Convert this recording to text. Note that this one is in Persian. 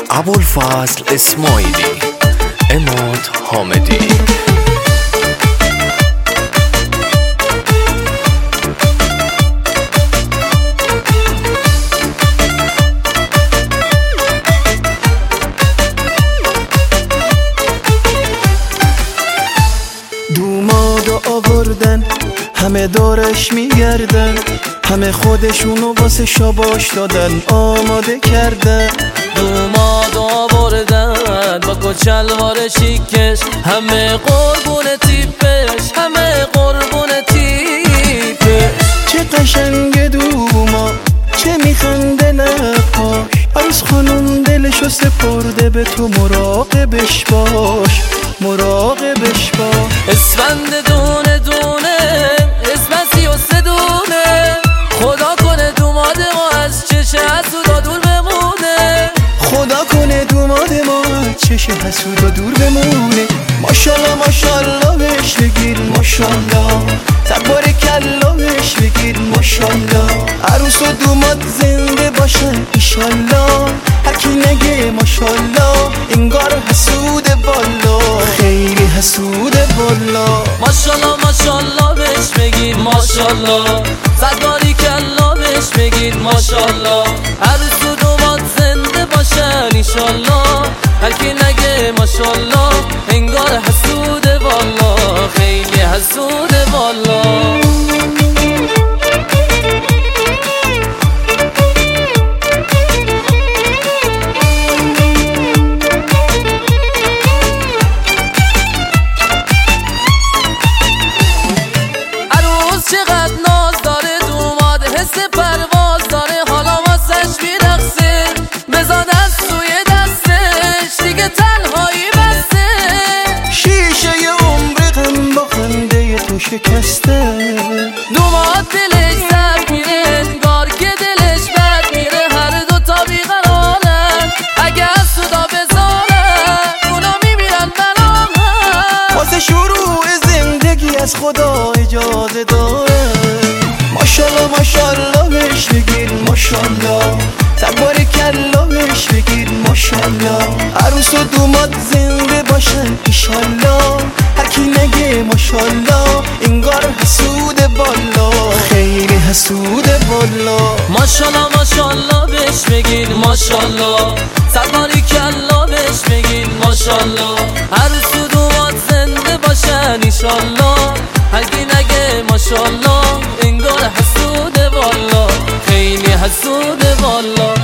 ابوالفضل اسماعیلی، عماد حامدی. دومادو آوردن همه دارش میگردن، همه خودشونو واسه شاباش دادن آماده کردن. دومادو آوردن با کچلوار شیکش، همه قربون تیپش، همه قربون تیپش. چه قشنگ دوما، چه میخنده لباش، عروس خانم دلشو سپرده به تو، مراقبش باش، مراقبش باش. اسفند دونه دونه، اسم 33 دونه، خدا کنه دوماد ما از چش حسودا دور بمونه. خدا کنه دوماد ما از چش حسودا دور بمونه. ماشالله ماشالله بهش بگیر ماشالله، تبارکالله بهش بگیر ماشالله. عروس و دوماد زنده باشن ایشالله، هرکی نگه ماشالله انگار حسود بالا، خیلی حسود بالا. ماشالله ماشالله بهش بگید ماشالله، تبارکالله بهش بگید ماشالله. عروس و دوماد زنده باشن ایشالله، هرکی نگه ماشالله انگار حسود بالا، خیلی حسود بالا. چقدر ناز داره دوماد، حس پرواز داره، حالا واسش میرقصه، بزا دست توی دستش، دیگه تنهایی بسته. شیشه عمر غم با خنده تو شکسته. دوماد دلش زد میره، انگار که دلش بد میره، هر دوتا بیقرارن، اگه از صدا بذارن اونا میمیرن بنامن. واسه شروع زندگی از خدا اجازه داره. ماشالله ماشالله بهش بگیر ماشالله، تبارکالله بهش بگیر ماشالله. عروس و دوماد زنده باشن ایشالله، هرکی نگه ماشالله انگار حسود بالا، خیلی حسود بالا. ماشالله ماشالله بهش بگید ماشالله، تبارکالله بهش بگید ماشالله. عروس و دوماد زنده باشن ایشالله، هرکی نگه ماشالله انگار حسود بالا، خیلی حسود بالا.